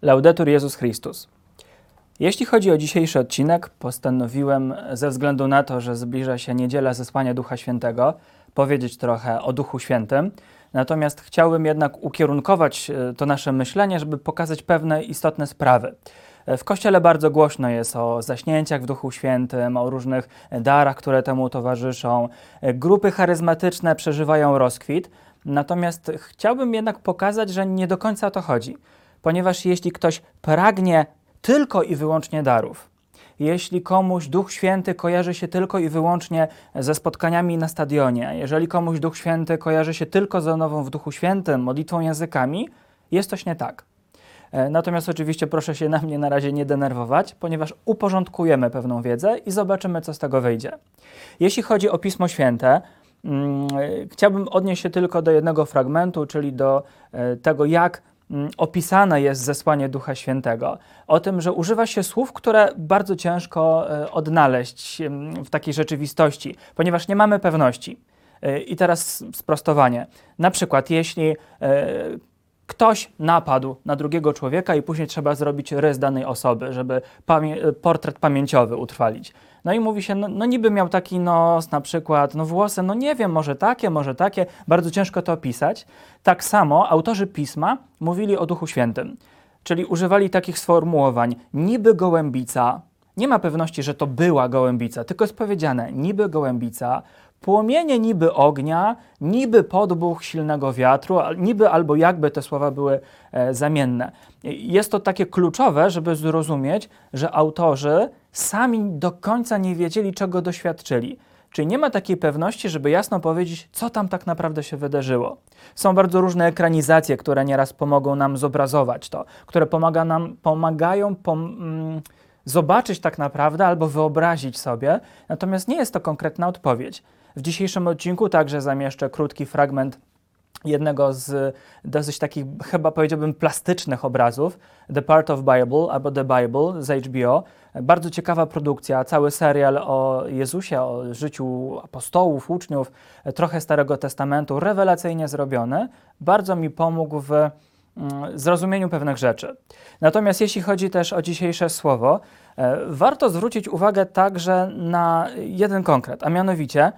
Laudetur Jezus Chrystus. Jeśli chodzi o dzisiejszy odcinek, postanowiłem ze względu na to, że zbliża się niedziela zesłania Ducha Świętego, powiedzieć trochę o Duchu Świętym. Natomiast chciałbym jednak ukierunkować to nasze myślenie, żeby pokazać pewne istotne sprawy. W Kościele bardzo głośno jest o zaśnięciach w Duchu Świętym, o różnych darach, które temu towarzyszą. Grupy charyzmatyczne przeżywają rozkwit. Natomiast chciałbym jednak pokazać, że nie do końca o to chodzi. Ponieważ jeśli ktoś pragnie tylko i wyłącznie darów, jeśli komuś Duch Święty kojarzy się tylko i wyłącznie ze spotkaniami na stadionie, jeżeli komuś Duch Święty kojarzy się tylko z odnową w Duchu Świętym, modlitwą językami, jest coś nie tak. Natomiast oczywiście proszę się na mnie na razie nie denerwować, ponieważ uporządkujemy pewną wiedzę i zobaczymy, co z tego wyjdzie. Jeśli chodzi o Pismo Święte, chciałbym odnieść się tylko do jednego fragmentu, czyli do tego, jak opisane jest zesłanie Ducha Świętego. O tym, że używa się słów, które bardzo ciężko odnaleźć w takiej rzeczywistości, ponieważ nie mamy pewności. I teraz sprostowanie. Na przykład, jeśli ktoś napadł na drugiego człowieka i później trzeba zrobić rys danej osoby, żeby portret pamięciowy utrwalić. No i mówi się, no niby miał taki nos, na przykład, no włosy, no nie wiem, może takie, bardzo ciężko to opisać. Tak samo autorzy Pisma mówili o Duchu Świętym, czyli używali takich sformułowań, niby gołębica, nie ma pewności, że to była gołębica, tylko jest powiedziane, niby gołębica, płomienie niby ognia, niby podmuch silnego wiatru, niby albo jakby te słowa były zamienne. Jest to takie kluczowe, żeby zrozumieć, że autorzy sami do końca nie wiedzieli, czego doświadczyli. Czyli nie ma takiej pewności, żeby jasno powiedzieć, co tam tak naprawdę się wydarzyło. Są bardzo różne ekranizacje, które nieraz pomogą nam zobrazować to, które pomagają zobaczyć tak naprawdę albo wyobrazić sobie, natomiast nie jest to konkretna odpowiedź. W dzisiejszym odcinku także zamieszczę krótki fragment jednego z dosyć takich, chyba powiedziałbym, plastycznych obrazów, The Part of Bible albo The Bible z HBO. Bardzo ciekawa produkcja, cały serial o Jezusie, o życiu apostołów, uczniów, trochę Starego Testamentu, rewelacyjnie zrobiony. Bardzo mi pomógł w zrozumieniu pewnych rzeczy. Natomiast jeśli chodzi też o dzisiejsze słowo, warto zwrócić uwagę także na jeden konkret, a mianowicie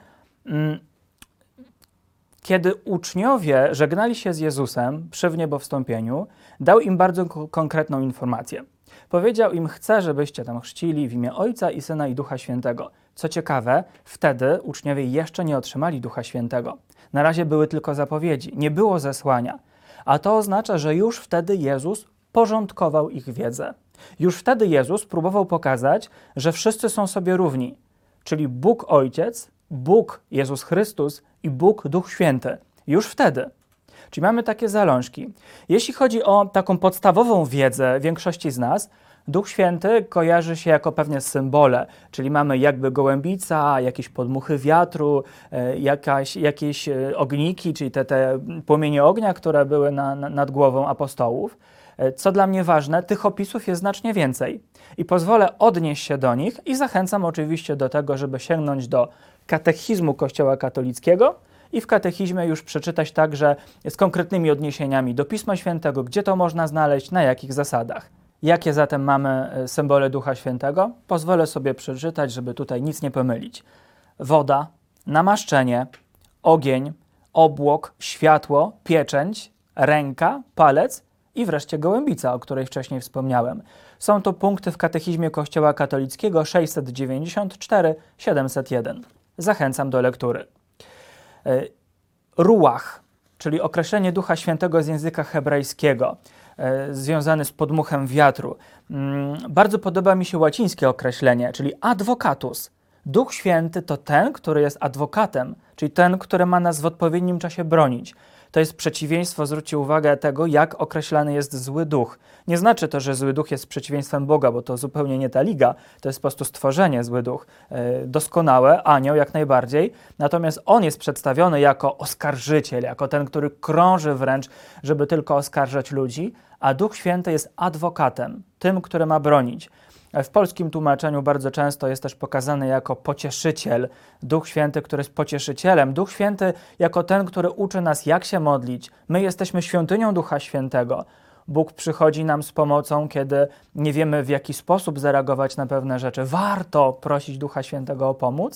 kiedy uczniowie żegnali się z Jezusem przy wniebowstąpieniu, dał im bardzo konkretną informację. Powiedział im, chcę, żebyście tam chrzcili w imię Ojca i Syna i Ducha Świętego. Co ciekawe, wtedy uczniowie jeszcze nie otrzymali Ducha Świętego. Na razie były tylko zapowiedzi, nie było zesłania. A to oznacza, że już wtedy Jezus porządkował ich wiedzę. Już wtedy Jezus próbował pokazać, że wszyscy są sobie równi, czyli Bóg Ojciec, Bóg Jezus Chrystus i Bóg Duch Święty. Już wtedy. Czyli mamy takie zalążki. Jeśli chodzi o taką podstawową wiedzę większości z nas, Duch Święty kojarzy się jako pewne symbole, czyli mamy jakby gołębica, jakieś podmuchy wiatru, jakieś ogniki, czyli te płomienie ognia, które były nad głową apostołów. Co dla mnie ważne, tych opisów jest znacznie więcej i pozwolę odnieść się do nich i zachęcam oczywiście do tego, żeby sięgnąć do katechizmu Kościoła katolickiego i w katechizmie już przeczytać także z konkretnymi odniesieniami do Pisma Świętego, gdzie to można znaleźć, na jakich zasadach. Jakie zatem mamy symbole Ducha Świętego? Pozwolę sobie przeczytać, żeby tutaj nic nie pomylić. Woda, namaszczenie, ogień, obłok, światło, pieczęć, ręka, palec i wreszcie gołębica, o której wcześniej wspomniałem. Są to punkty w katechizmie Kościoła katolickiego 694-701. Zachęcam do lektury. Ruach, czyli określenie Ducha Świętego z języka hebrajskiego, związany z podmuchem wiatru. Bardzo podoba mi się łacińskie określenie, czyli advocatus. Duch Święty to ten, który jest adwokatem, czyli ten, który ma nas w odpowiednim czasie bronić. To jest przeciwieństwo, zwróćcie uwagę, tego, jak określany jest zły duch. Nie znaczy to, że zły duch jest przeciwieństwem Boga, bo to zupełnie nie ta liga. To jest po prostu stworzenie, zły duch. Doskonałe, anioł jak najbardziej. Natomiast on jest przedstawiony jako oskarżyciel, jako ten, który krąży wręcz, żeby tylko oskarżać ludzi, a Duch Święty jest adwokatem, tym, który ma bronić. W polskim tłumaczeniu bardzo często jest też pokazany jako pocieszyciel, Duch Święty, który jest pocieszycielem, Duch Święty jako ten, który uczy nas, jak się modlić. My jesteśmy świątynią Ducha Świętego. Bóg przychodzi nam z pomocą, kiedy nie wiemy, w jaki sposób zareagować na pewne rzeczy. Warto prosić Ducha Świętego o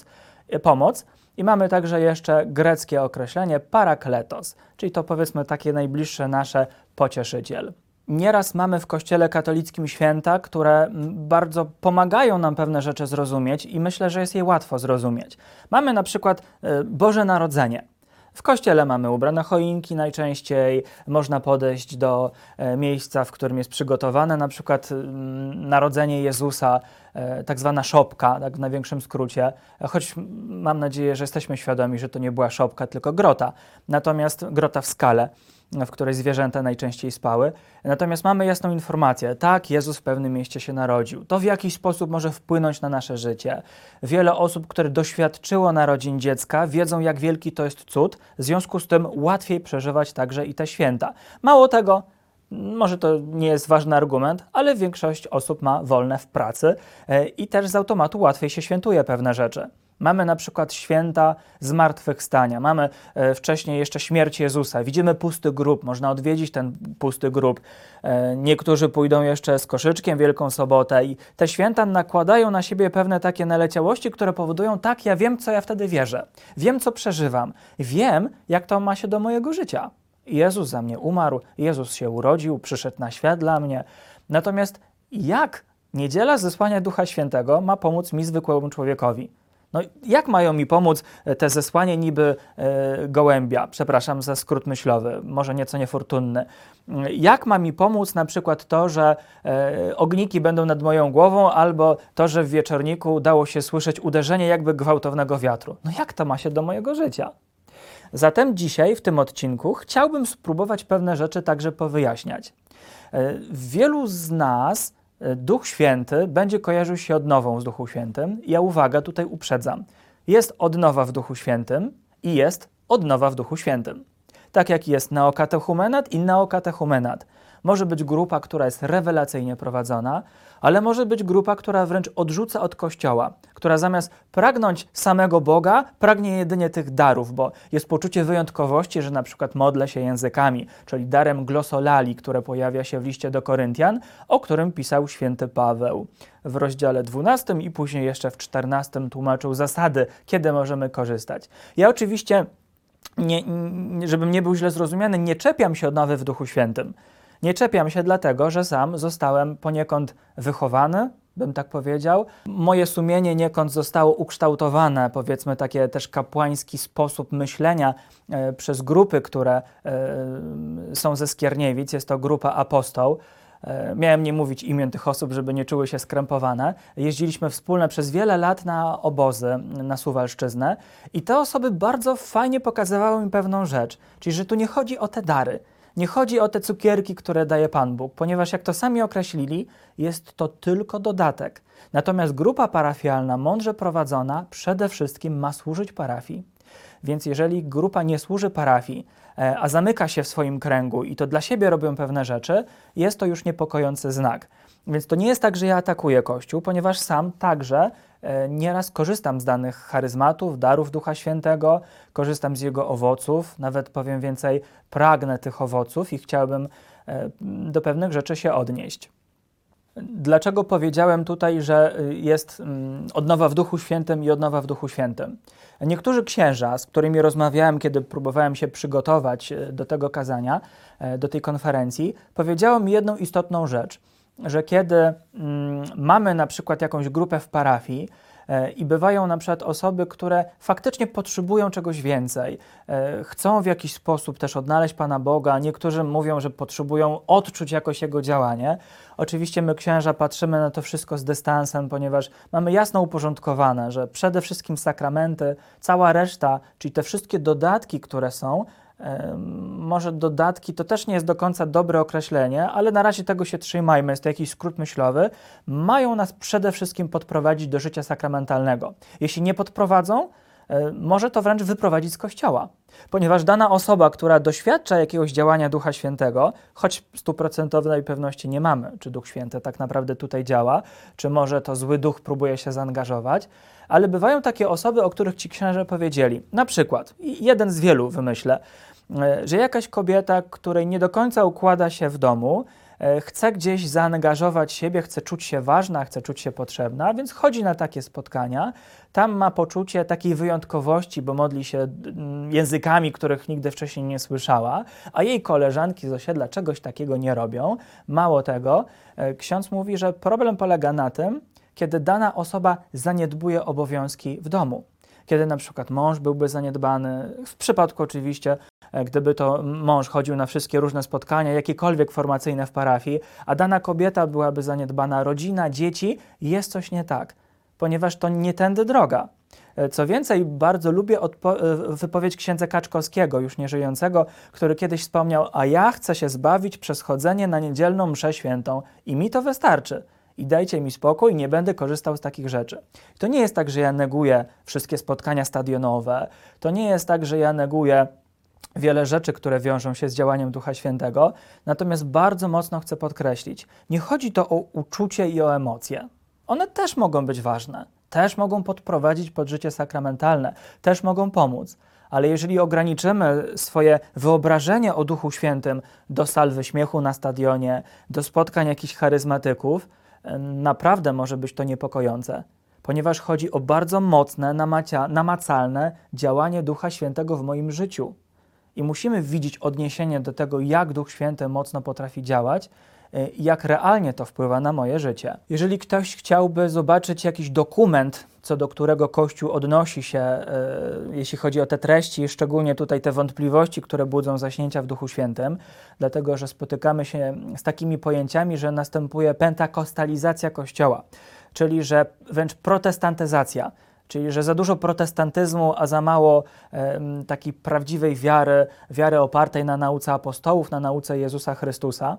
pomoc. I mamy także jeszcze greckie określenie parakletos, czyli to powiedzmy takie najbliższe nasze pocieszyciel. Nieraz mamy w Kościele katolickim święta, które bardzo pomagają nam pewne rzeczy zrozumieć i myślę, że jest je łatwo zrozumieć. Mamy na przykład Boże Narodzenie. W kościele mamy ubrane choinki najczęściej, można podejść do miejsca, w którym jest przygotowane na przykład Narodzenie Jezusa, tak zwana szopka, tak w największym skrócie, choć mam nadzieję, że jesteśmy świadomi, że to nie była szopka, tylko grota, natomiast grota w skale, w której zwierzęta najczęściej spały. Natomiast mamy jasną informację, tak, Jezus w pewnym mieście się narodził. To w jakiś sposób może wpłynąć na nasze życie. Wiele osób, które doświadczyło narodzin dziecka, wiedzą, jak wielki to jest cud, w związku z tym łatwiej przeżywać także i te święta. Mało tego, może to nie jest ważny argument, ale większość osób ma wolne w pracy i też z automatu łatwiej się świętuje pewne rzeczy. Mamy na przykład święta zmartwychwstania, mamy wcześniej jeszcze śmierć Jezusa, widzimy pusty grób, można odwiedzić ten pusty grób. Niektórzy pójdą jeszcze z koszyczkiem Wielką Sobotę i te święta nakładają na siebie pewne takie naleciałości, które powodują, tak, ja wiem, co ja wtedy wierzę, wiem, co przeżywam, wiem, jak to ma się do mojego życia. Jezus za mnie umarł, Jezus się urodził, przyszedł na świat dla mnie. Natomiast jak niedziela zesłania Ducha Świętego ma pomóc mi, zwykłemu człowiekowi? No, jak mają mi pomóc te zesłanie niby gołębia? Przepraszam za skrót myślowy, może nieco niefortunny. Jak ma mi pomóc na przykład to, że ogniki będą nad moją głową, albo to, że w wieczorniku dało się słyszeć uderzenie jakby gwałtownego wiatru? No jak to ma się do mojego życia? Zatem dzisiaj w tym odcinku chciałbym spróbować pewne rzeczy także powyjaśniać. Wielu z nas Duch Święty będzie kojarzył się odnową z Duchu Świętym. Ja uwaga, tutaj uprzedzam. Jest odnowa w Duchu Świętym i jest odnowa w Duchu Świętym. Tak jak jest neokatechumenat i neokatechumenat. Może być grupa, która jest rewelacyjnie prowadzona, ale może być grupa, która wręcz odrzuca od Kościoła, która zamiast pragnąć samego Boga, pragnie jedynie tych darów, bo jest poczucie wyjątkowości, że na przykład modlę się językami, czyli darem glosolali, które pojawia się w liście do Koryntian, o którym pisał święty Paweł. W rozdziale 12 i później jeszcze w 14 tłumaczył zasady, kiedy możemy korzystać. Ja oczywiście, żebym nie był źle zrozumiany, nie czepiam się odnowy w Duchu Świętym. Nie czepiam się dlatego, że sam zostałem poniekąd wychowany, bym tak powiedział. Moje sumienie niekąd zostało ukształtowane, powiedzmy takie też kapłański sposób myślenia przez grupy, które są ze Skierniewic. Jest to grupa Apostoł. Miałem nie mówić imion tych osób, żeby nie czuły się skrępowane. Jeździliśmy wspólnie przez wiele lat na obozy na Suwalszczyznę i te osoby bardzo fajnie pokazywały mi pewną rzecz, czyli że tu nie chodzi o te dary. Nie chodzi o te cukierki, które daje Pan Bóg, ponieważ jak to sami określili, jest to tylko dodatek. Natomiast grupa parafialna, mądrze prowadzona, przede wszystkim ma służyć parafii. Więc jeżeli grupa nie służy parafii, a zamyka się w swoim kręgu i to dla siebie robią pewne rzeczy, jest to już niepokojący znak. Więc to nie jest tak, że ja atakuję Kościół, ponieważ sam także nieraz korzystam z danych charyzmatów, darów Ducha Świętego, korzystam z jego owoców, nawet powiem więcej, pragnę tych owoców i chciałbym do pewnych rzeczy się odnieść. Dlaczego powiedziałem tutaj, że jest odnowa w Duchu Świętym i odnowa w Duchu Świętym? Niektórzy księża, z którymi rozmawiałem, kiedy próbowałem się przygotować do tego kazania, do tej konferencji, powiedziało mi jedną istotną rzecz, że kiedy mamy na przykład jakąś grupę w parafii i bywają na przykład osoby, które faktycznie potrzebują czegoś więcej, chcą w jakiś sposób też odnaleźć Pana Boga, niektórzy mówią, że potrzebują odczuć jakoś Jego działanie. Oczywiście my księża patrzymy na to wszystko z dystansem, ponieważ mamy jasno uporządkowane, że przede wszystkim sakramenty, cała reszta, czyli te wszystkie dodatki, które są, może dodatki to też nie jest do końca dobre określenie, ale na razie tego się trzymajmy, jest to jakiś skrót myślowy, mają nas przede wszystkim podprowadzić do życia sakramentalnego. Jeśli nie podprowadzą, może to wręcz wyprowadzić z Kościoła, ponieważ dana osoba, która doświadcza jakiegoś działania Ducha Świętego, choć 100% pewności nie mamy, czy Duch Święty tak naprawdę tutaj działa, czy może to zły duch próbuje się zaangażować, ale bywają takie osoby, o których ci księże powiedzieli, na przykład, jeden z wielu wymyślę, że jakaś kobieta, której nie do końca układa się w domu, chce gdzieś zaangażować siebie, chce czuć się ważna, chce czuć się potrzebna, więc chodzi na takie spotkania. Tam ma poczucie takiej wyjątkowości, bo modli się językami, których nigdy wcześniej nie słyszała, a jej koleżanki z osiedla czegoś takiego nie robią. Mało tego, ksiądz mówi, że problem polega na tym, kiedy dana osoba zaniedbuje obowiązki w domu. Kiedy na przykład mąż byłby zaniedbany, w przypadku oczywiście, gdyby to mąż chodził na wszystkie różne spotkania, jakiekolwiek formacyjne w parafii, a dana kobieta byłaby zaniedbana, rodzina, dzieci, jest coś nie tak, ponieważ to nie tędy droga. Co więcej, bardzo lubię wypowiedź księdza Kaczkowskiego, już nieżyjącego, który kiedyś wspomniał: a ja chcę się zbawić przez chodzenie na niedzielną mszę świętą i mi to wystarczy. I dajcie mi spokój, nie będę korzystał z takich rzeczy. To nie jest tak, że ja neguję wszystkie spotkania stadionowe, to nie jest tak, że ja neguję wiele rzeczy, które wiążą się z działaniem Ducha Świętego, natomiast bardzo mocno chcę podkreślić, nie chodzi to o uczucie i o emocje. One też mogą być ważne, też mogą podprowadzić pod życie sakramentalne, też mogą pomóc. Ale jeżeli ograniczymy swoje wyobrażenie o Duchu Świętym do salwy śmiechu na stadionie, do spotkań jakichś charyzmatyków, naprawdę może być to niepokojące, ponieważ chodzi o bardzo mocne, namacalne działanie Ducha Świętego w moim życiu. I musimy widzieć odniesienie do tego, jak Duch Święty mocno potrafi działać, jak realnie to wpływa na moje życie. Jeżeli ktoś chciałby zobaczyć jakiś dokument, co do którego Kościół odnosi się, jeśli chodzi o te treści, szczególnie tutaj te wątpliwości, które budzą zaśnięcia w Duchu Świętym, dlatego że spotykamy się z takimi pojęciami, że następuje pentakostalizacja Kościoła, czyli że wręcz protestantyzacja, czyli że za dużo protestantyzmu, a za mało takiej prawdziwej wiary opartej na nauce apostołów, na nauce Jezusa Chrystusa.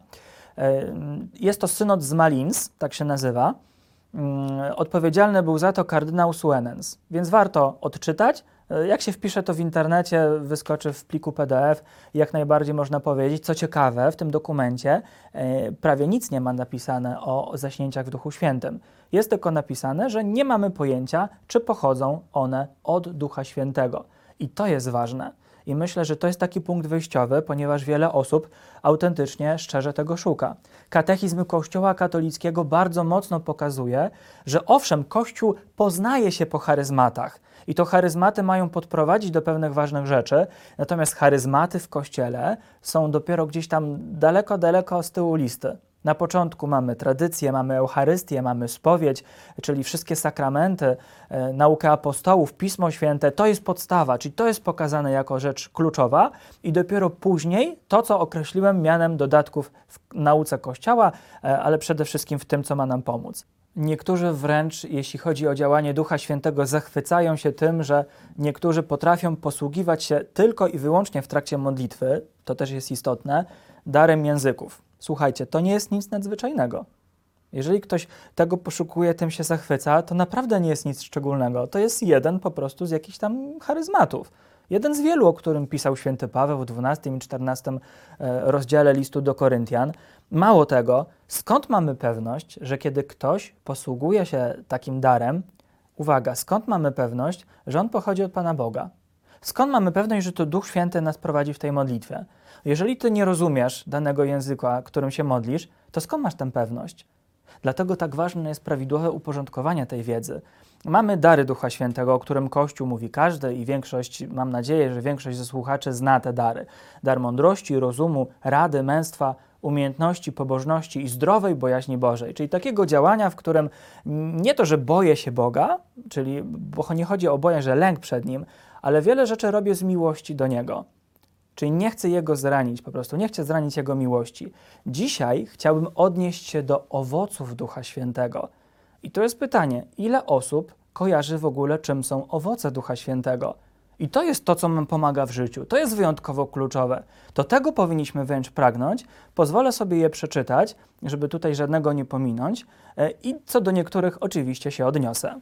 Jest to synod z Malins, tak się nazywa. Odpowiedzialny był za to kardynał Suenens, więc warto odczytać. Jak się wpisze to w internecie, wyskoczy w pliku PDF, jak najbardziej można powiedzieć. Co ciekawe, w tym dokumencie prawie nic nie ma napisane o zaśnięciach w Duchu Świętym. Jest tylko napisane, że nie mamy pojęcia, czy pochodzą one od Ducha Świętego. I to jest ważne. I myślę, że to jest taki punkt wyjściowy, ponieważ wiele osób autentycznie, szczerze tego szuka. Katechizm Kościoła katolickiego bardzo mocno pokazuje, że owszem, Kościół poznaje się po charyzmatach i to charyzmaty mają podprowadzić do pewnych ważnych rzeczy, natomiast charyzmaty w Kościele są dopiero gdzieś tam daleko, daleko z tyłu listy. Na początku mamy tradycję, mamy Eucharystię, mamy spowiedź, czyli wszystkie sakramenty, naukę apostołów, Pismo Święte, to jest podstawa, czyli to jest pokazane jako rzecz kluczowa i dopiero później to, co określiłem mianem dodatków w nauce Kościoła, ale przede wszystkim w tym, co ma nam pomóc. Niektórzy wręcz, jeśli chodzi o działanie Ducha Świętego, zachwycają się tym, że niektórzy potrafią posługiwać się tylko i wyłącznie w trakcie modlitwy, to też jest istotne, darem języków. Słuchajcie, to nie jest nic nadzwyczajnego. Jeżeli ktoś tego poszukuje, tym się zachwyca, to naprawdę nie jest nic szczególnego. To jest jeden po prostu z jakichś tam charyzmatów. Jeden z wielu, o którym pisał święty Paweł w 12 i 14 rozdziale listu do Koryntian. Mało tego, skąd mamy pewność, że kiedy ktoś posługuje się takim darem, uwaga, skąd mamy pewność, że on pochodzi od Pana Boga? Skąd mamy pewność, że to Duch Święty nas prowadzi w tej modlitwie? Jeżeli ty nie rozumiesz danego języka, którym się modlisz, to skąd masz tę pewność? Dlatego tak ważne jest prawidłowe uporządkowanie tej wiedzy. Mamy dary Ducha Świętego, o którym Kościół mówi każdy i większość, mam nadzieję, że większość ze słuchaczy zna te dary. Dar mądrości, rozumu, rady, męstwa, umiejętności, pobożności i zdrowej bojaźni Bożej. Czyli takiego działania, w którym nie to, że boję się Boga, czyli bo nie chodzi o bojaźń, że lęk przed Nim, ale wiele rzeczy robię z miłości do Niego. Czyli nie chcę Jego zranić, po prostu nie chcę zranić Jego miłości. Dzisiaj chciałbym odnieść się do owoców Ducha Świętego. I to jest pytanie, ile osób kojarzy w ogóle, czym są owoce Ducha Świętego? I to jest to, co nam pomaga w życiu. To jest wyjątkowo kluczowe. Do tego powinniśmy wręcz pragnąć. Pozwolę sobie je przeczytać, żeby tutaj żadnego nie pominąć i co do niektórych oczywiście się odniosę.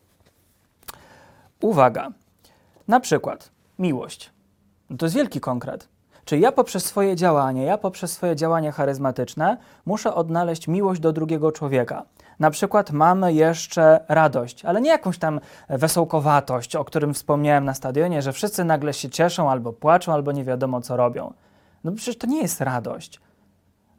Uwaga! Na przykład miłość. To jest wielki konkret. Czyli ja poprzez swoje działanie charyzmatyczne muszę odnaleźć miłość do drugiego człowieka. Na przykład mamy jeszcze radość, ale nie jakąś tam wesołkowatość, o którym wspomniałem na stadionie, że wszyscy nagle się cieszą albo płaczą, albo nie wiadomo co robią. No przecież to nie jest radość.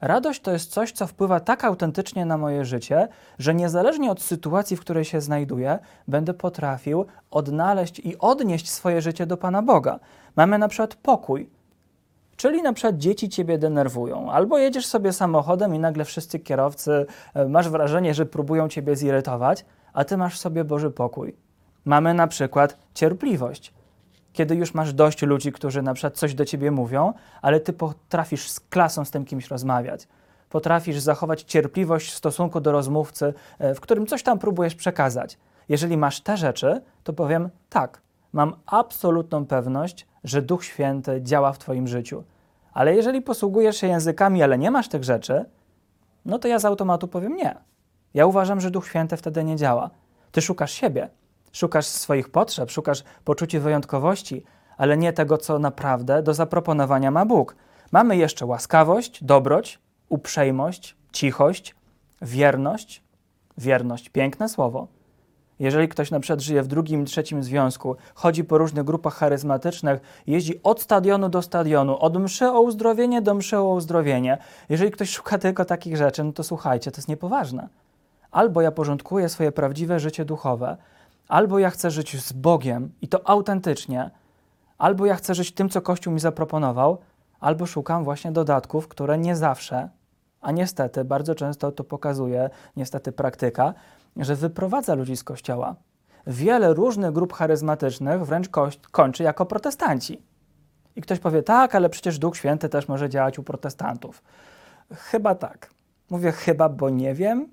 Radość to jest coś, co wpływa tak autentycznie na moje życie, że niezależnie od sytuacji, w której się znajduję, będę potrafił odnaleźć i odnieść swoje życie do Pana Boga. Mamy na przykład pokój, czyli na przykład dzieci ciebie denerwują, albo jedziesz sobie samochodem i nagle wszyscy kierowcy, masz wrażenie, że próbują ciebie zirytować, a ty masz w sobie Boży pokój. Mamy na przykład cierpliwość. Kiedy już masz dość ludzi, którzy na przykład coś do ciebie mówią, ale ty potrafisz z klasą z tym kimś rozmawiać. Potrafisz zachować cierpliwość w stosunku do rozmówcy, w którym coś tam próbujesz przekazać. Jeżeli masz te rzeczy, to powiem tak, mam absolutną pewność, że Duch Święty działa w twoim życiu. Ale jeżeli posługujesz się językami, ale nie masz tych rzeczy, no to ja z automatu powiem nie. Ja uważam, że Duch Święty wtedy nie działa. Ty szukasz siebie. Szukasz swoich potrzeb, szukasz poczucia wyjątkowości, ale nie tego, co naprawdę do zaproponowania ma Bóg. Mamy jeszcze łaskawość, dobroć, uprzejmość, cichość, wierność. Wierność, piękne słowo. Jeżeli ktoś na przykład żyje w drugim, trzecim związku, chodzi po różnych grupach charyzmatycznych, jeździ od stadionu do stadionu, od mszy o uzdrowienie do mszy o uzdrowienie. Jeżeli ktoś szuka tylko takich rzeczy, no to słuchajcie, to jest niepoważne. Albo ja porządkuję swoje prawdziwe życie duchowe, albo ja chcę żyć z Bogiem i to autentycznie, albo ja chcę żyć tym, co Kościół mi zaproponował, albo szukam właśnie dodatków, które nie zawsze, a niestety bardzo często to pokazuje, niestety praktyka, że wyprowadza ludzi z Kościoła. Wiele różnych grup charyzmatycznych wręcz kończy jako protestanci. I ktoś powie, tak, ale przecież Duch Święty też może działać u protestantów. Chyba tak. Mówię chyba, bo nie wiem.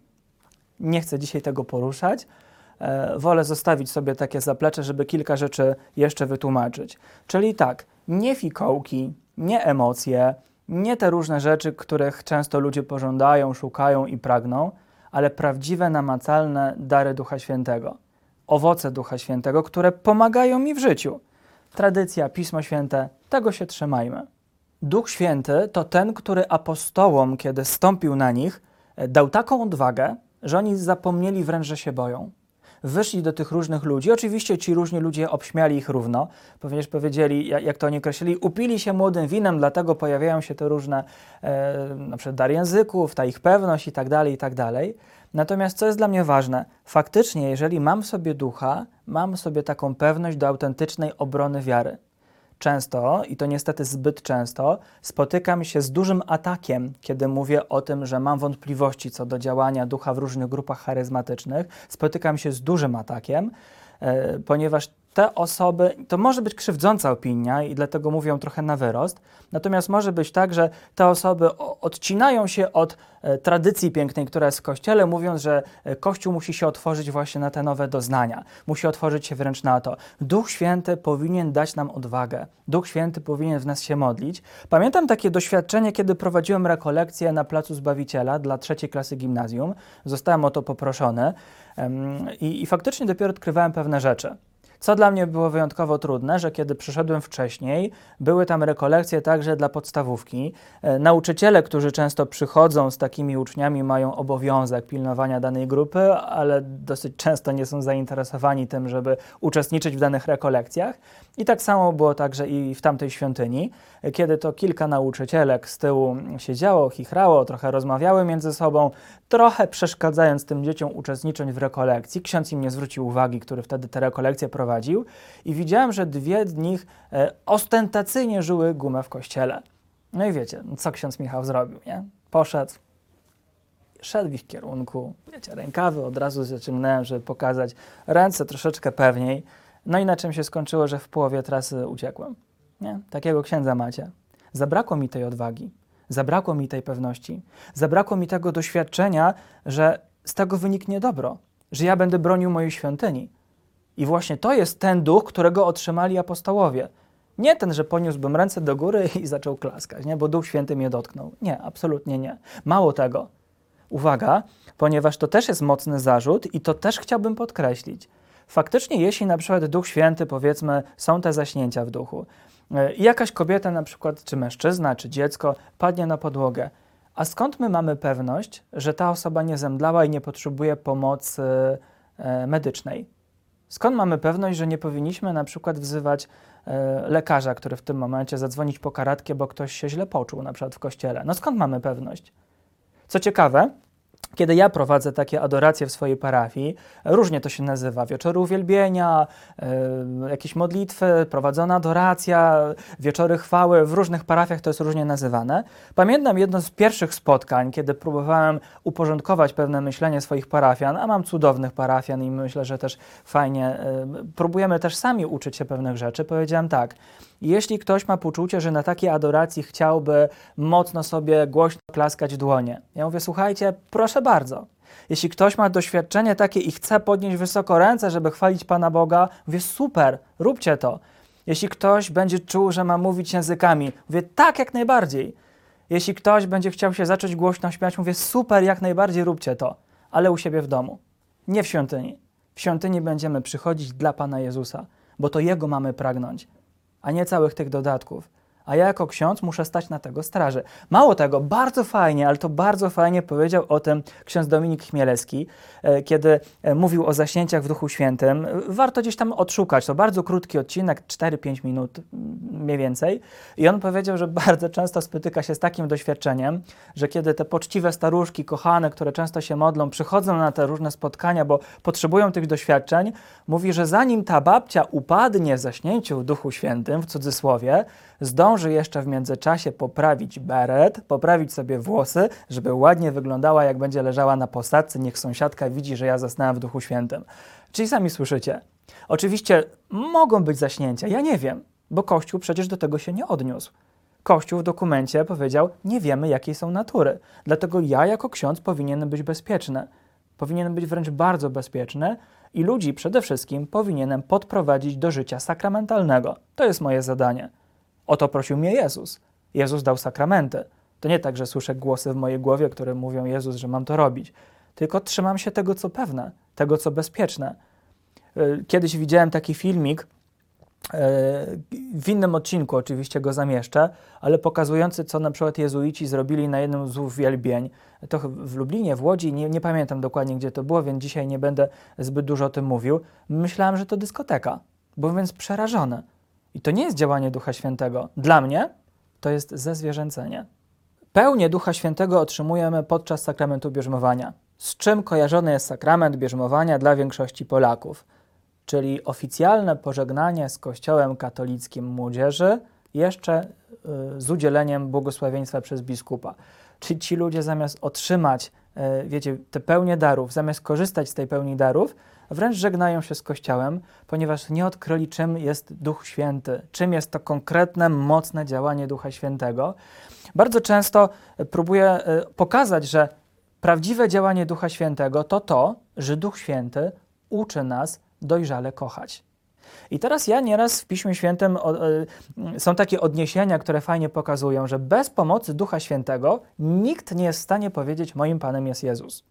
Nie chcę dzisiaj tego poruszać. Wolę zostawić sobie takie zaplecze, żeby kilka rzeczy jeszcze wytłumaczyć. Czyli tak, nie fikołki, nie emocje, nie te różne rzeczy, których często ludzie pożądają, szukają i pragną, ale prawdziwe, namacalne dary Ducha Świętego. Owoce Ducha Świętego, które pomagają mi w życiu. Tradycja, Pismo Święte, tego się trzymajmy. Duch Święty to ten, który apostołom, kiedy stąpił na nich, dał taką odwagę, że oni zapomnieli wręcz, że się boją. Wyszli do tych różnych ludzi. Oczywiście ci różni ludzie obśmiali ich równo, ponieważ powiedzieli, jak to oni określili, upili się młodym winem, dlatego pojawiają się te różne na przykład dar języków, ta ich pewność i tak dalej, i tak dalej. Natomiast co jest dla mnie ważne, faktycznie jeżeli mam w sobie ducha, mam w sobie taką pewność do autentycznej obrony wiary. Często, i to niestety zbyt często, spotykam się z dużym atakiem, kiedy mówię o tym, że mam wątpliwości co do działania ducha w różnych grupach charyzmatycznych. Spotykam się z dużym atakiem, ponieważ te osoby, to może być krzywdząca opinia i dlatego mówią trochę na wyrost, natomiast może być tak, że te osoby odcinają się od tradycji pięknej, która jest w Kościele, mówiąc, że Kościół musi się otworzyć właśnie na te nowe doznania, musi otworzyć się wręcz na to. Duch Święty powinien dać nam odwagę, Duch Święty powinien w nas się modlić. Pamiętam takie doświadczenie, kiedy prowadziłem rekolekcję na Placu Zbawiciela dla 3. klasy gimnazjum, zostałem o to poproszony i faktycznie dopiero odkrywałem pewne rzeczy. Co dla mnie było wyjątkowo trudne, że kiedy przyszedłem wcześniej, były tam rekolekcje także dla podstawówki. Nauczyciele, którzy często przychodzą z takimi uczniami, mają obowiązek pilnowania danej grupy, ale dosyć często nie są zainteresowani tym, żeby uczestniczyć w danych rekolekcjach. I tak samo było także i w tamtej świątyni, kiedy to kilka nauczycielek z tyłu siedziało, chichrało, trochę rozmawiały między sobą, trochę przeszkadzając tym dzieciom uczestniczyć w rekolekcji. Ksiądz im nie zwrócił uwagi, który wtedy te rekolekcje prowadził i widziałem, że dwie z nich ostentacyjnie żyły gumę w kościele. No i wiecie, co ksiądz Michał zrobił, nie? Poszedł, szedł w ich kierunku, wiecie, rękawy od razu zaciągnąłem, żeby pokazać, ręce troszeczkę pewniej. No i na czym się skończyło, że w połowie trasy uciekłem. Nie? Takiego księdza macie. Zabrakło mi tej odwagi, zabrakło mi tej pewności, zabrakło mi tego doświadczenia, że z tego wyniknie dobro, że ja będę bronił mojej świątyni. I właśnie to jest ten duch, którego otrzymali apostołowie. Nie ten, że poniósłbym ręce do góry i zaczął klaskać, nie? Bo Duch Święty mnie dotknął. Nie, absolutnie nie. Mało tego. Uwaga, ponieważ to też jest mocny zarzut i to też chciałbym podkreślić. Faktycznie, jeśli na przykład Duch Święty, powiedzmy, są te zaśnięcia w duchu i jakaś kobieta na przykład, czy mężczyzna, czy dziecko padnie na podłogę, a skąd my mamy pewność, że ta osoba nie zemdlała i nie potrzebuje pomocy medycznej? Skąd mamy pewność, że nie powinniśmy na przykład wzywać lekarza, który w tym momencie zadzwonić po karetkę, bo ktoś się źle poczuł, na przykład w kościele? No skąd mamy pewność? Co ciekawe, kiedy ja prowadzę takie adoracje w swojej parafii, różnie to się nazywa, wieczory uwielbienia, jakieś modlitwy, prowadzona adoracja, wieczory chwały, w różnych parafiach to jest różnie nazywane. Pamiętam jedno z pierwszych spotkań, kiedy próbowałem uporządkować pewne myślenie swoich parafian, a mam cudownych parafian i myślę, że też fajnie, próbujemy też sami uczyć się pewnych rzeczy. Powiedziałem tak: jeśli ktoś ma poczucie, że na takiej adoracji chciałby mocno sobie głośno klaskać w dłonie, ja mówię: słuchajcie, proszę bardzo. Jeśli ktoś ma doświadczenie takie i chce podnieść wysoko ręce, żeby chwalić Pana Boga, mówię: super, róbcie to. Jeśli ktoś będzie czuł, że ma mówić językami, mówię: tak, jak najbardziej. Jeśli ktoś będzie chciał się zacząć głośno śmiać, mówię: super, jak najbardziej róbcie to, ale u siebie w domu, nie w świątyni. W świątyni będziemy przychodzić dla Pana Jezusa, bo to Jego mamy pragnąć, a nie całych tych dodatków. A ja jako ksiądz muszę stać na tego straży. Mało tego, bardzo fajnie, ale to bardzo fajnie powiedział o tym ksiądz Dominik Chmielewski, kiedy mówił o zaśnięciach w Duchu Świętym. Warto gdzieś tam odszukać, to bardzo krótki odcinek, 4-5 minut mniej więcej. I on powiedział, że bardzo często spotyka się z takim doświadczeniem, że kiedy te poczciwe staruszki, kochane, które często się modlą, przychodzą na te różne spotkania, bo potrzebują tych doświadczeń, mówi, że zanim ta babcia upadnie w zaśnięciu w Duchu Świętym, w cudzysłowie, zdąży jeszcze w międzyczasie poprawić beret, poprawić sobie włosy, żeby ładnie wyglądała, jak będzie leżała na posadzce, niech sąsiadka widzi, że ja zasnęłam w Duchu Świętym. Czyli sami słyszycie. Oczywiście mogą być zaśnięcia, ja nie wiem, bo Kościół przecież do tego się nie odniósł. Kościół w dokumencie powiedział: nie wiemy, jakiej są natury. Dlatego ja jako ksiądz powinienem być bezpieczny. Powinienem być wręcz bardzo bezpieczny i ludzi przede wszystkim powinienem podprowadzić do życia sakramentalnego. To jest moje zadanie. O to prosił mnie Jezus. Jezus dał sakramenty. To nie tak, że słyszę głosy w mojej głowie, które mówią: Jezus, że mam to robić. Tylko trzymam się tego, co pewne, tego, co bezpieczne. Kiedyś widziałem taki filmik, w innym odcinku oczywiście go zamieszczę, ale pokazujący, co na przykład jezuici zrobili na jednym z uwielbień. To w Lublinie, w Łodzi, nie pamiętam dokładnie, gdzie to było, więc dzisiaj nie będę zbyt dużo o tym mówił. Myślałem, że to dyskoteka. Byłem więc przerażony. I to nie jest działanie Ducha Świętego. Dla mnie to jest zezwierzęcenie. Pełnię Ducha Świętego otrzymujemy podczas sakramentu bierzmowania. Z czym kojarzony jest sakrament bierzmowania dla większości Polaków? Czyli oficjalne pożegnanie z Kościołem katolickim młodzieży jeszcze z udzieleniem błogosławieństwa przez biskupa. Czyli ci ludzie zamiast otrzymać, wiecie, tę pełnię darów, zamiast korzystać z tej pełni darów, wręcz żegnają się z Kościołem, ponieważ nie odkryli, czym jest Duch Święty, czym jest to konkretne, mocne działanie Ducha Świętego. Bardzo często próbuję pokazać, że prawdziwe działanie Ducha Świętego to to, że Duch Święty uczy nas dojrzale kochać. I teraz ja nieraz w Piśmie Świętym są takie odniesienia, które fajnie pokazują, że bez pomocy Ducha Świętego nikt nie jest w stanie powiedzieć: moim Panem jest Jezus.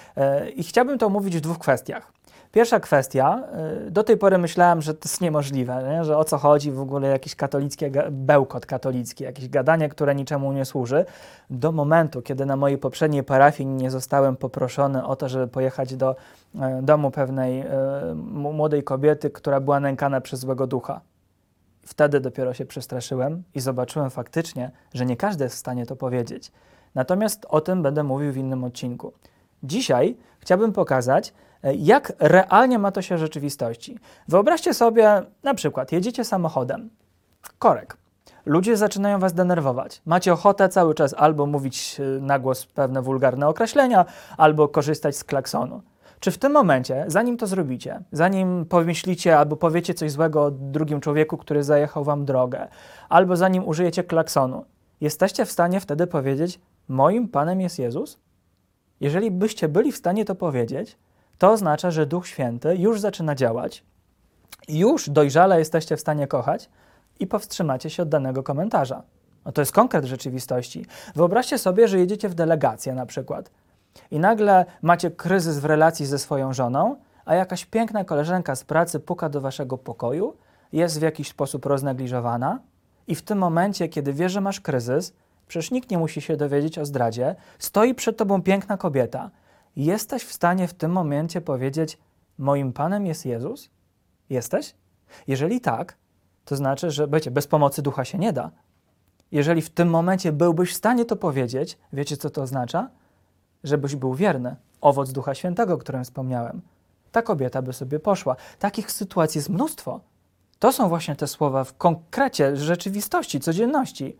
I chciałbym to omówić w dwóch kwestiach. Pierwsza kwestia, do tej pory myślałem, że to jest niemożliwe, nie? Że o co chodzi w ogóle jakiś katolicki bełkot katolicki, jakieś gadanie, które niczemu nie służy, do momentu, kiedy na mojej poprzedniej parafii nie zostałem poproszony o to, żeby pojechać do domu pewnej młodej kobiety, która była nękana przez złego ducha. Wtedy dopiero się przestraszyłem i zobaczyłem faktycznie, że nie każdy jest w stanie to powiedzieć. Natomiast o tym będę mówił w innym odcinku. Dzisiaj chciałbym pokazać, jak realnie ma to się w rzeczywistości. Wyobraźcie sobie, na przykład jedziecie samochodem, korek. Ludzie zaczynają was denerwować. Macie ochotę cały czas albo mówić na głos pewne wulgarne określenia, albo korzystać z klaksonu. Czy w tym momencie, zanim to zrobicie, zanim pomyślicie albo powiecie coś złego o drugim człowieku, który zajechał wam drogę, albo zanim użyjecie klaksonu, jesteście w stanie wtedy powiedzieć: moim Panem jest Jezus? Jeżeli byście byli w stanie to powiedzieć, to oznacza, że Duch Święty już zaczyna działać, już dojrzale jesteście w stanie kochać i powstrzymacie się od danego komentarza. No to jest konkret rzeczywistości. Wyobraźcie sobie, że jedziecie w delegację na przykład i nagle macie kryzys w relacji ze swoją żoną, a jakaś piękna koleżanka z pracy puka do waszego pokoju, jest w jakiś sposób roznegliżowana i w tym momencie, kiedy wiesz, że masz kryzys, przecież nikt nie musi się dowiedzieć o zdradzie, stoi przed tobą piękna kobieta. Jesteś w stanie w tym momencie powiedzieć: moim Panem jest Jezus? Jesteś? Jeżeli tak, to znaczy, że wiecie, bez pomocy ducha się nie da. Jeżeli w tym momencie byłbyś w stanie to powiedzieć, wiecie co to oznacza? Żebyś był wierny. Owoc Ducha Świętego, o którym wspomniałem. Ta kobieta by sobie poszła. Takich sytuacji jest mnóstwo. To są właśnie te słowa w konkrecie, rzeczywistości, codzienności.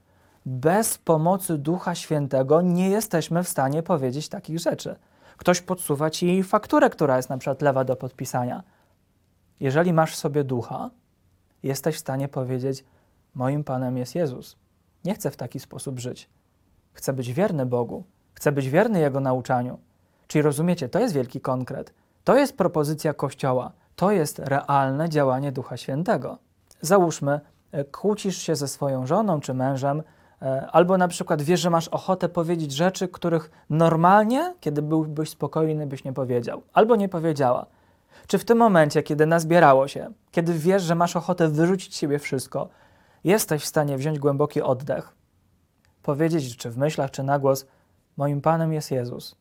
Bez pomocy Ducha Świętego nie jesteśmy w stanie powiedzieć takich rzeczy. Ktoś podsuwa ci fakturę, która jest na przykład lewa do podpisania. Jeżeli masz w sobie Ducha, jesteś w stanie powiedzieć: moim Panem jest Jezus. Nie chcę w taki sposób żyć. Chcę być wierny Bogu. Chcę być wierny Jego nauczaniu. Czyli rozumiecie, to jest wielki konkret. To jest propozycja Kościoła. To jest realne działanie Ducha Świętego. Załóżmy, kłócisz się ze swoją żoną czy mężem, albo na przykład wiesz, że masz ochotę powiedzieć rzeczy, których normalnie, kiedy byłbyś spokojny, byś nie powiedział. Albo nie powiedziała. Czy w tym momencie, kiedy nazbierało się, kiedy wiesz, że masz ochotę wyrzucić z siebie wszystko, jesteś w stanie wziąć głęboki oddech, powiedzieć, czy w myślach, czy na głos: moim Panem jest Jezus.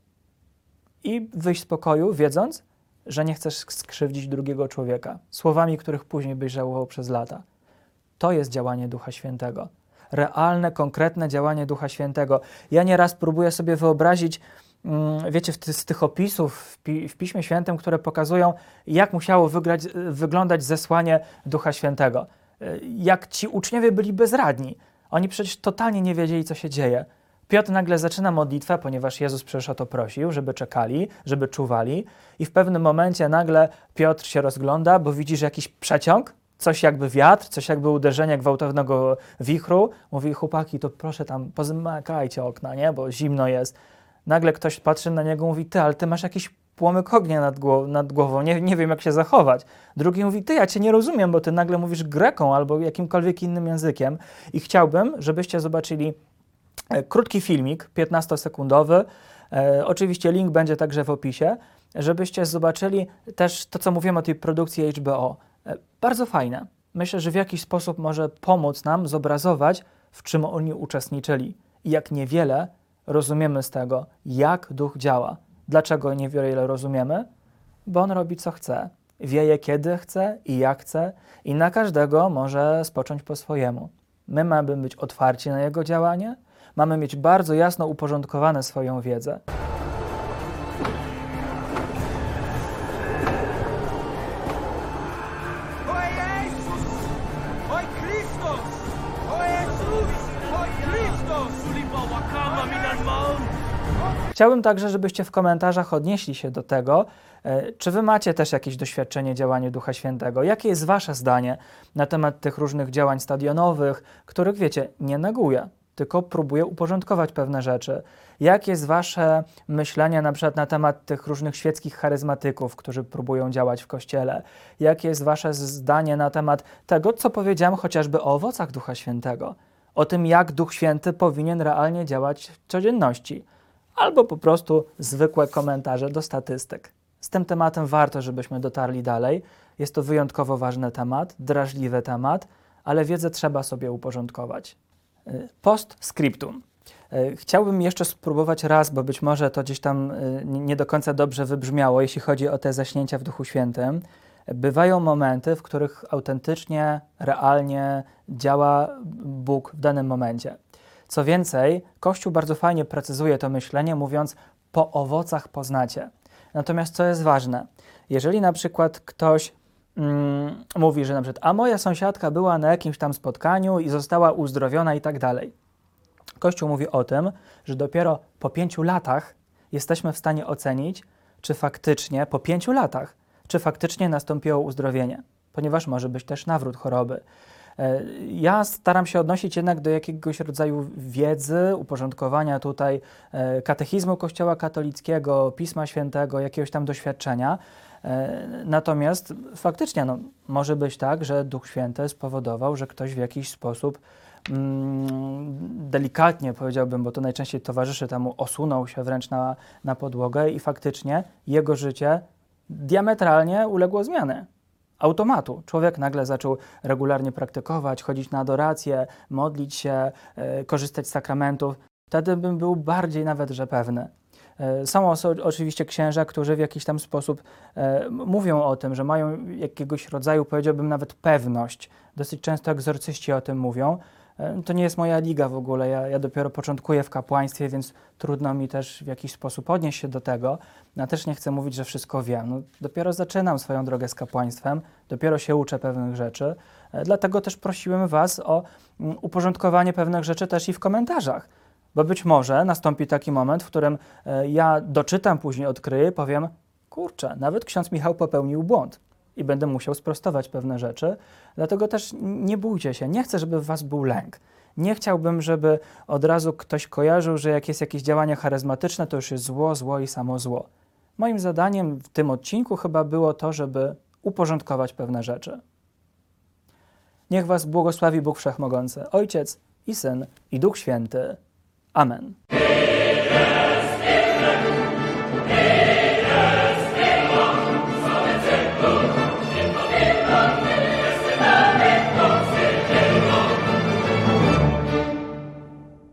I wyjść z pokoju, wiedząc, że nie chcesz skrzywdzić drugiego człowieka, słowami, których później byś żałował przez lata. To jest działanie Ducha Świętego. Realne, konkretne działanie Ducha Świętego. Ja nieraz próbuję sobie wyobrazić, wiecie, z tych opisów w Piśmie Świętym, które pokazują, jak musiało wyglądać zesłanie Ducha Świętego. Jak ci uczniowie byli bezradni. Oni przecież totalnie nie wiedzieli, co się dzieje. Piotr nagle zaczyna modlitwę, ponieważ Jezus przecież o to prosił, żeby czekali, żeby czuwali, i w pewnym momencie nagle Piotr się rozgląda, bo widzi, że jakiś przeciąg, coś jakby wiatr, coś jakby uderzenie gwałtownego wichru. Mówi: chłopaki, to proszę tam pozamykajcie okna, nie? Bo zimno jest. Nagle ktoś patrzy na niego i mówi: ty, ale ty masz jakiś płomyk ognia nad głową, nie wiem, jak się zachować. Drugi mówi: ty, ja cię nie rozumiem, bo ty nagle mówisz greką albo jakimkolwiek innym językiem. I chciałbym, żebyście zobaczyli krótki filmik, 15-sekundowy. Oczywiście link będzie także w opisie, żebyście zobaczyli też to, co mówiłem o tej produkcji HBO. Bardzo fajne. Myślę, że w jakiś sposób może pomóc nam zobrazować, w czym oni uczestniczyli i jak niewiele rozumiemy z tego, jak Duch działa. Dlaczego niewiele rozumiemy? Bo On robi, co chce. Wieje, kiedy chce i jak chce, i na każdego może spocząć po swojemu. My mamy być otwarci na Jego działanie, mamy mieć bardzo jasno uporządkowane swoją wiedzę. Chciałbym także, żebyście w komentarzach odnieśli się do tego, czy wy macie też jakieś doświadczenie działania Ducha Świętego. Jakie jest wasze zdanie na temat tych różnych działań stadionowych, których, wiecie, nie neguję, tylko próbuję uporządkować pewne rzeczy. Jakie jest wasze myślenie na przykład na temat tych różnych świeckich charyzmatyków, którzy próbują działać w Kościele? Jakie jest wasze zdanie na temat tego, co powiedziałem chociażby o owocach Ducha Świętego? O tym, jak Duch Święty powinien realnie działać w codzienności. Albo po prostu zwykłe komentarze do statystyk. Z tym tematem warto, żebyśmy dotarli dalej. Jest to wyjątkowo ważny temat, drażliwy temat, ale wiedzę trzeba sobie uporządkować. Postscriptum. Chciałbym jeszcze spróbować raz, bo być może to gdzieś tam nie do końca dobrze wybrzmiało, jeśli chodzi o te zaśnięcia w Duchu Świętym. Bywają momenty, w których autentycznie, realnie działa Bóg w danym momencie. Co więcej, Kościół bardzo fajnie precyzuje to myślenie, mówiąc: po owocach poznacie. Natomiast co jest ważne, jeżeli na przykład ktoś mówi, że na przykład: a moja sąsiadka była na jakimś tam spotkaniu i została uzdrowiona i tak dalej. Kościół mówi o tym, że dopiero po 5 latach jesteśmy w stanie ocenić, czy faktycznie, po 5 latach, czy faktycznie nastąpiło uzdrowienie, ponieważ może być też nawrót choroby. Ja staram się odnosić jednak do jakiegoś rodzaju wiedzy, uporządkowania tutaj katechizmu Kościoła katolickiego, Pisma Świętego, jakiegoś tam doświadczenia. Natomiast faktycznie może być tak, że Duch Święty spowodował, że ktoś w jakiś sposób delikatnie, powiedziałbym, bo to najczęściej towarzyszy temu, osunął się wręcz na podłogę i faktycznie jego życie diametralnie uległo zmianie. Automatu. Człowiek nagle zaczął regularnie praktykować, chodzić na adorację, modlić się, korzystać z sakramentów. Wtedy bym był bardziej nawet, że pewny. Są oczywiście księża, którzy w jakiś tam sposób mówią o tym, że mają jakiegoś rodzaju, powiedziałbym nawet pewność. Dosyć często egzorcyści o tym mówią. To nie jest moja liga w ogóle, ja dopiero początkuję w kapłaństwie, więc trudno mi też w jakiś sposób odnieść się do tego. Ja też nie chcę mówić, że wszystko wiem. No, dopiero zaczynam swoją drogę z kapłaństwem, dopiero się uczę pewnych rzeczy. Dlatego też prosiłem Was o uporządkowanie pewnych rzeczy też i w komentarzach. Bo być może nastąpi taki moment, w którym ja doczytam, później odkryję, powiem, kurczę, nawet ksiądz Michał popełnił błąd i będę musiał sprostować pewne rzeczy. Dlatego też nie bójcie się, nie chcę, żeby w was był lęk. Nie chciałbym, żeby od razu ktoś kojarzył, że jak jest jakieś działanie charyzmatyczne, to już jest zło, zło i samo zło. Moim zadaniem w tym odcinku chyba było to, żeby uporządkować pewne rzeczy. Niech was błogosławi Bóg Wszechmogący, Ojciec i Syn i Duch Święty. Amen.